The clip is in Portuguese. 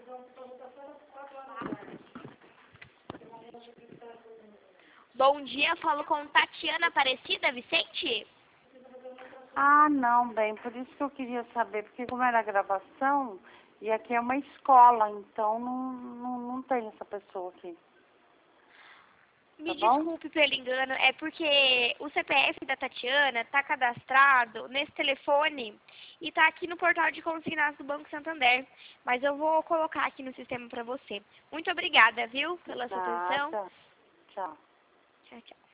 Bom dia, falo com Tatiana Aparecida Vicente? Ah, não, bem, por isso que eu queria saber, porque como era gravação, e aqui é uma escola, então não tem essa pessoa aqui. Me Tá bom? desculpe pelo engano, é porque o CPF da Tatiana está cadastrado nesse telefone e está aqui no portal de consignados do Banco Santander. Mas eu vou colocar aqui no sistema para você. Muito obrigada, viu, pela sua atenção. Nada. Tchau. Tchau, tchau.